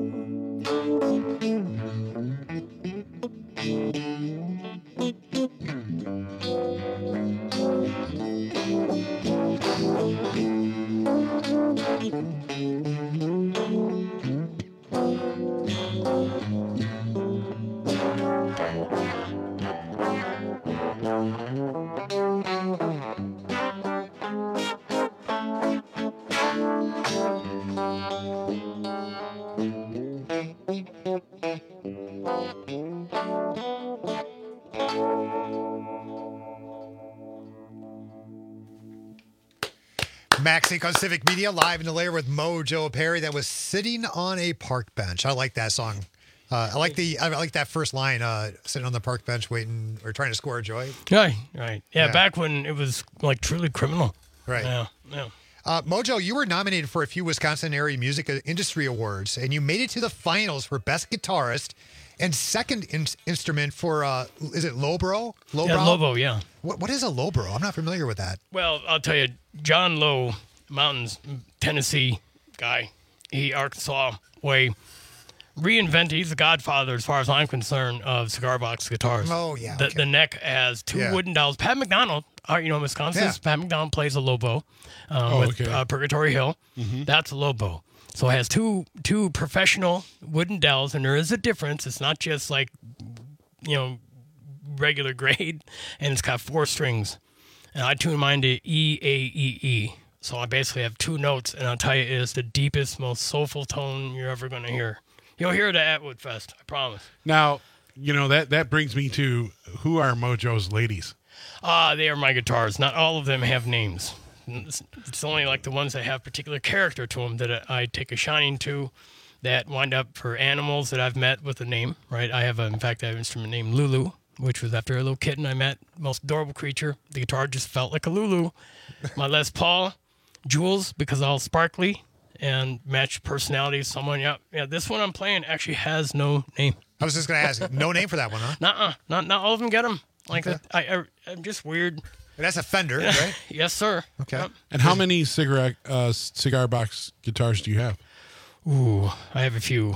Max Inc on Civic Media, live in the lair with Mojo Perry. That was Sitting on a Park Bench. I like that song. Uh, I like the I like that first line, uh, sitting on the park bench waiting or trying to score a joy. Right, right. Yeah, Yeah. back when it was like truly criminal. Right. Yeah, yeah. Uh, Mojo, you were nominated for a few Wisconsin area music industry awards, and you made it to the finals for Best Guitarist and second in- instrument for, uh, is it Lowbro? Lowbrow? Yeah, Lobo, yeah. What, what is a Lowbro? I'm not familiar with that. Well, I'll tell you, John Lowe, Mountains, Tennessee guy, he Arkansas way, reinvented, he's the godfather, as far as I'm concerned, of cigar box guitars. Oh, yeah. The, okay. the neck has two Yeah. wooden dowels. Pat McDonald, uh, you know, Wisconsin, Yeah. Pat McDonald plays a Lobo uh, Oh, with okay. uh, Purgatory Hill. Mhm. That's a Lobo. So it has two two professional wooden dowels, and there is a difference. It's not just like, you know, regular grade, and it's got four strings. And I tune mine to E, A, E, E. So I basically have two notes, and I'll tell you, it is the deepest, most soulful tone you're ever going to hear. You'll hear it at Atwood Fest, I promise. Now, you know, that, that brings me to who are Mojo's ladies? Ah, they are my guitars. Not all of them have names. It's it's only like the ones that have particular character to them that I take a shining to, that wind up for animals that I've met with a name, right? I have, a, in fact, I have an instrument named Lulu, which was after a little kitten I met, most adorable creature. The guitar just felt like a Lulu. My Les Paul, Jules, because all sparkly and match personality of someone. Yeah, yeah. This one I'm playing actually has no name. I was just going to ask, no name for that one, huh? Nuh-uh. Not, not all of them get them. Like, Okay. I, I, I'm just weird. And that's a Fender, right? Yes, sir. Okay. Yep. And how many cigar uh, cigar box guitars do you have? Ooh, I have a few.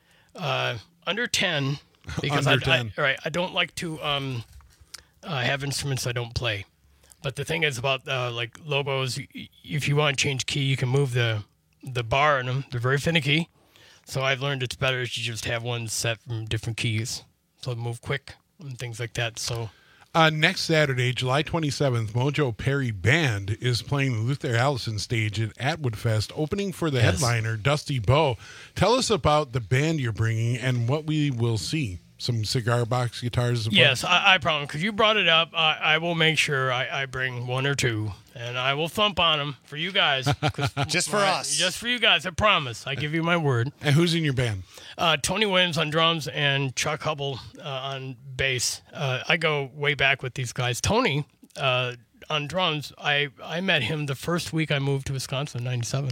Uh, under ten, because Under I, ten. I, right, I don't like to um, uh, have instruments I don't play. But the thing is about uh, like Lobos, y- if you want to change key, you can move the the bar in them. They're very finicky. So I've learned it's better if you just have one set from different keys, so they move quick and things like that. So. Uh, next Saturday, July twenty-seventh, Mojo Perry Band is playing the Luther Allison stage at Atwood Fest, opening for the Yes. headliner, Dusty Bowe. Tell us about the band you're bringing and what we will see. Some cigar box guitars as well? Yes, I, I promise. Because you brought it up, I, I will make sure I, I bring one or two, and I will thump on them for you guys. 'cause Just for my- us. Just for you guys, I promise. I give you my word. And who's in your band? Uh, Tony Williams on drums and Chuck Hubble uh, on bass. Uh, I go way back with these guys. Tony uh, on drums, I, I met him the first week I moved to Wisconsin in ninety-seven.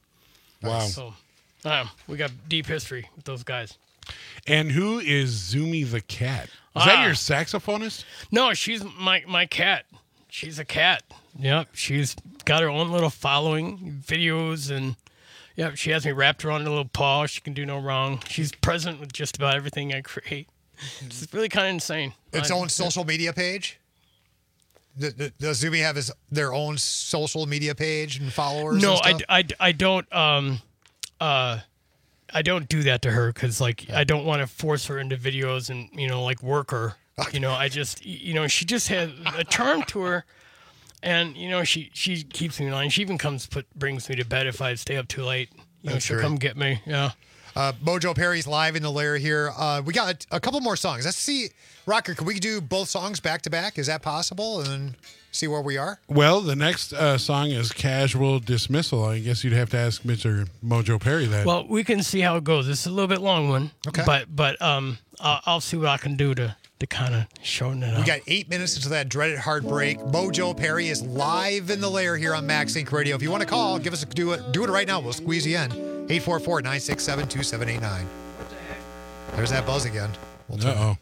Wow. So uh, we got deep history with those guys. And who is Zumi the Cat? Is Ah. that your saxophonist? No, she's my my cat. She's a cat. Yep, she's got her own little following, videos, and yep, she has me wrapped around her little paw. She can do no wrong. She's present with just about everything I create. It's really kind of insane. Its I- own social media page? Does, does Zumi have his their own social media page and followers? No, and I, stuff? I, I don't. Um, uh, I don't do that to her because, like, I don't want to force her into videos and you know, like, work her. You know, I just, you know, she just has a charm to her, and you know, she she keeps me in line. She even comes put brings me to bed if I stay up too late. You know, That's she'll great. come get me. Yeah. Uh, Mojo Perry's live in the lair here. Uh, we got a couple more songs. Let's see, Rocker. Can we do both songs back to back? Is that possible? And then see where we are. Well, the next uh, song is Casual Dismissal. I guess you'd have to ask Mister Mojo Perry that. Well, we can see how it goes. It's a little bit long one. Okay. But but um, I'll, I'll see what I can do to to kind of shorten it up. We got eight minutes until that dreaded heartbreak. Mojo Perry is live in the lair here on Max Inc Radio. If you want to call, give us a do it. Do it right now. We'll squeeze you in. eight four four, nine six seven, two seven eight nine. There's that buzz again. We'll turn Uh-oh.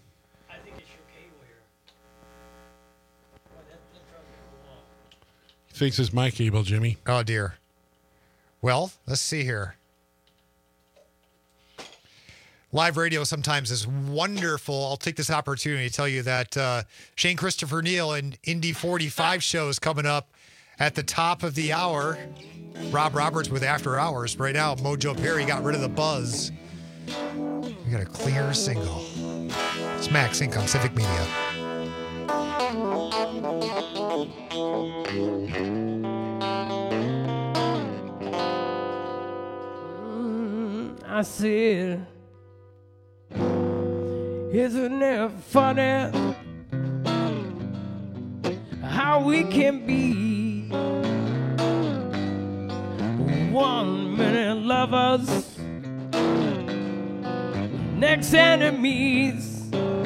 He thinks it's my cable, Jimmy. Oh, dear. Well, let's see here. Live radio sometimes is wonderful. I'll take this opportunity to tell you that uh, Shane Christopher Neal and Indy forty-five show is coming up at the top of the hour. Rob Roberts with After Hours. Right now, Mojo Perry got rid of the buzz. We got a clear single. It's Max Inc on Civic Media. I said, isn't it funny how we can be one minute lovers, next enemies?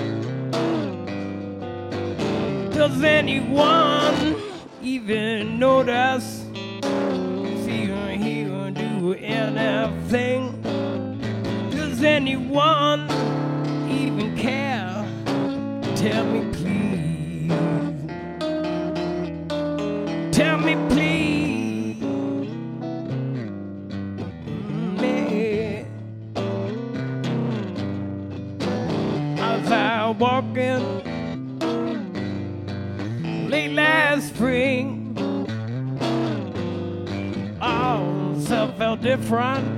Does anyone even notice? See or hear or do anything? Does anyone even care? Tell me please. Tell me please. Me. I was out walking late last spring. All self felt different.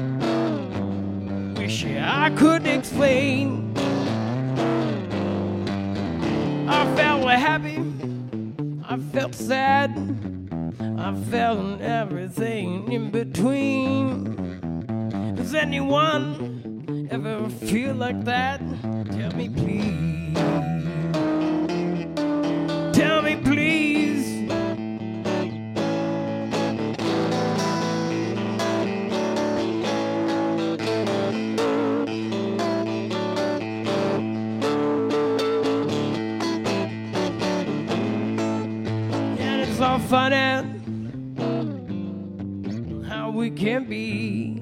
Wish I could explain. I felt happy, I felt sad, I felt everything in between. Does anyone ever feel like that? Tell me please. Tell me please. It's all funny how we can be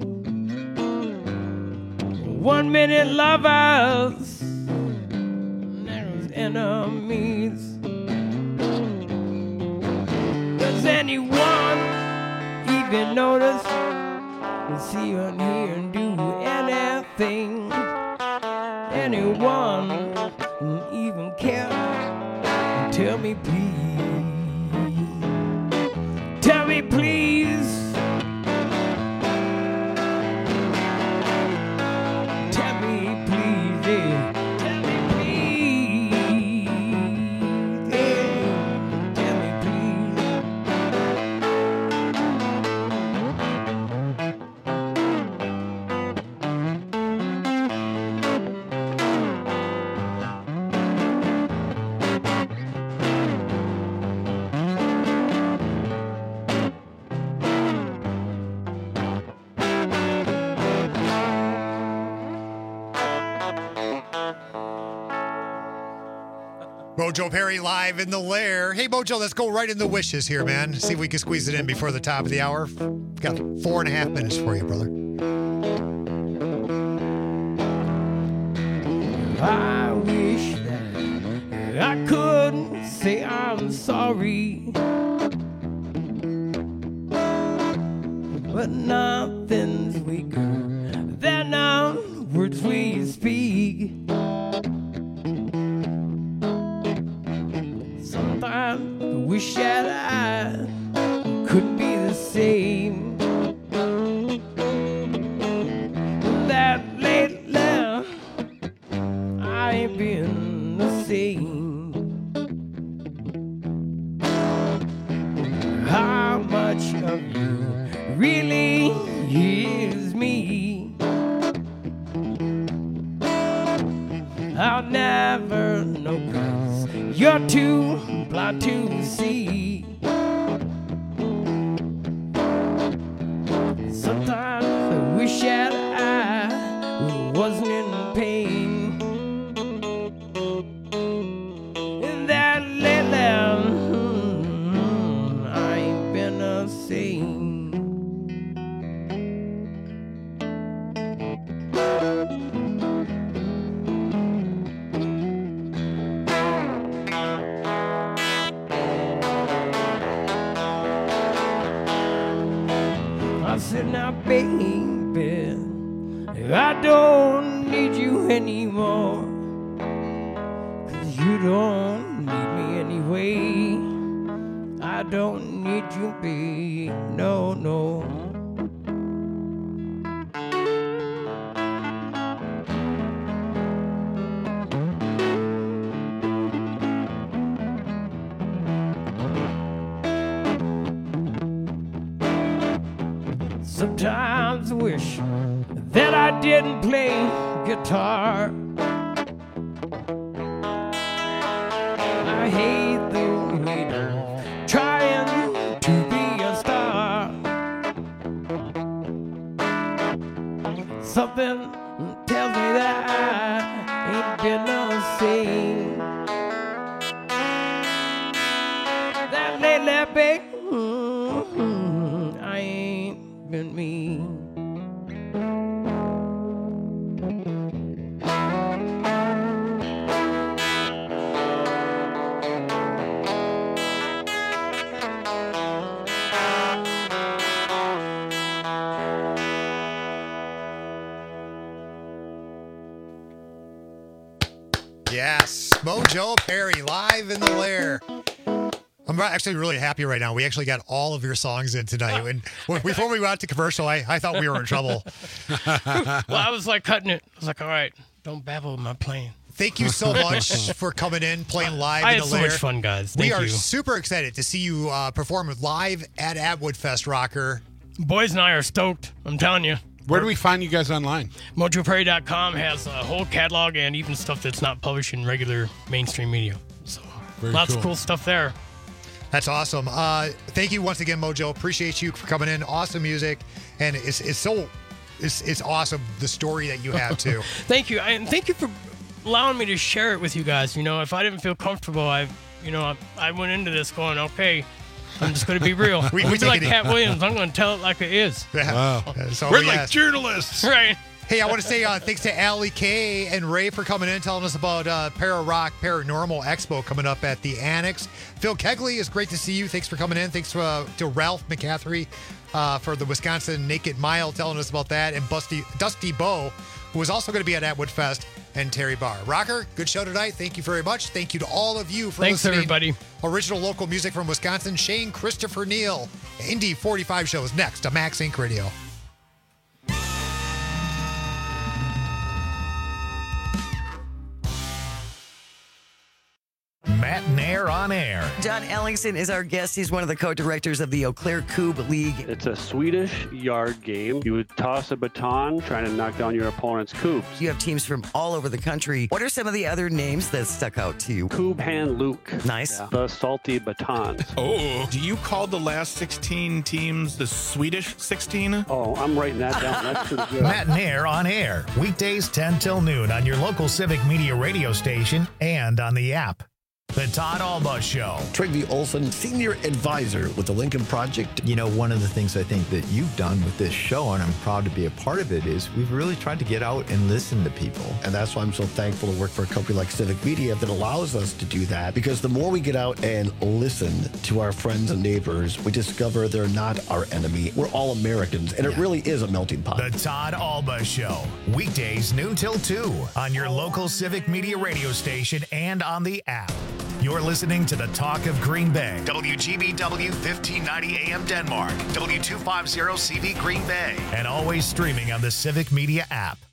one minute lovers, next enemies. Does anyone even notice? See or hear and do anything? Anyone even care? Tell me please. Tell me please. Tell me please, yeah. Tell me please, yeah. Tell me Mojo Perry live in the lair. Hey, Mojo, let's go right in the wishes here, man. See if we can squeeze it in before the top of the hour. Got four and a half minutes for you, brother. I wish that I could say I'm sorry, but nothing's weaker than the words we speak. couldn't be the same. That lately I ain't been the same. How much of you really is me? I'll never know, 'cause you're too blind to see. Sometimes I wish that I wasn't in pain. And that lately mm, I ain't been the same. I said, now, baby, I don't need you anymore, 'cause you don't need me anyway. I don't need you, babe, no, no. Sometimes I wish that I didn't play guitar. I hate the weight of trying to be a star. Something tells me that I ain't been the same. That lately, babe, mm-hmm, I ain't been me. Yes, Mojo Perry live in the lair. I'm actually really happy right now. We actually got all of your songs in tonight. And before we went out to commercial, I, I thought we were in trouble. Well, I was like cutting it. I was like, all right, don't babble, I'm not playing. Thank you so much for coming in, playing live I in had the so lair. much fun, guys. We Thank are you. super excited to see you uh, perform live at Atwood Fest, Rocker. Boys and I are stoked. I'm telling you. Where do we find you guys online? Mojo Perry dot com has a whole catalog and even stuff that's not published in regular mainstream media. So Very lots cool. of cool stuff there. That's awesome. Uh, thank you once again, Mojo. Appreciate you for coming in. Awesome music, and it's it's so it's it's awesome the story that you have too. Thank you, and thank you for allowing me to share it with you guys. You know, if I didn't feel comfortable, I, you know, I, I went into this going, okay, I'm just going to be real. We- we, we be like take it- Cat Williams. I'm going to tell it like it is. Yeah. Wow. So, We're yes. like journalists. Right. Hey, I want to say uh, thanks to Allie K and Ray for coming in, telling us about uh, Para Rock Paranormal Expo coming up at the Annex. Phil Kegley, it's great to see you. Thanks for coming in. Thanks uh, to Ralph McCaffrey uh, for the Wisconsin Naked Mile, telling us about that. And Busty, Dusty Bow, who is also going to be at Atwood Fest, and Terry Barr. Rocker, good show tonight. Thank you very much. Thank you to all of you for Thanks, listening. everybody. Original local music from Wisconsin, Shane Christopher Neal. Indy forty-five shows next on Max Inc Radio. Matt Nair on air. John Ellingson is our guest. He's one of the co-directors of the Eau Claire Cube League. It's a Swedish yard game. You would toss a baton trying to knock down your opponent's cubes. You have teams from all over the country. What are some of the other names that stuck out to you? Cube Hand Luke. Nice. Yeah. The salty batons. Oh, do you call the last sixteen teams the Swedish sixteen? Oh, I'm writing that down. That's pretty good. Matt Nair on air. Weekdays ten till noon on your local Civic Media radio station and on the app. The Todd Alba Show. Trygve Olson, Senior Advisor with the Lincoln Project. You know, one of the things I think that you've done with this show, and I'm proud to be a part of it, is we've really tried to get out and listen to people. And that's why I'm so thankful to work for a company like Civic Media that allows us to do that. Because the more we get out and listen to our friends and neighbors, we discover they're not our enemy. We're all Americans, and it really is a melting pot. The Todd Alba Show. Weekdays noon till two on your local Civic Media radio station and on the app. You're listening to the Talk of Green Bay. W G B W fifteen ninety A M Denmark. W two fifty C V Green Bay. And always streaming on the Civic Media app.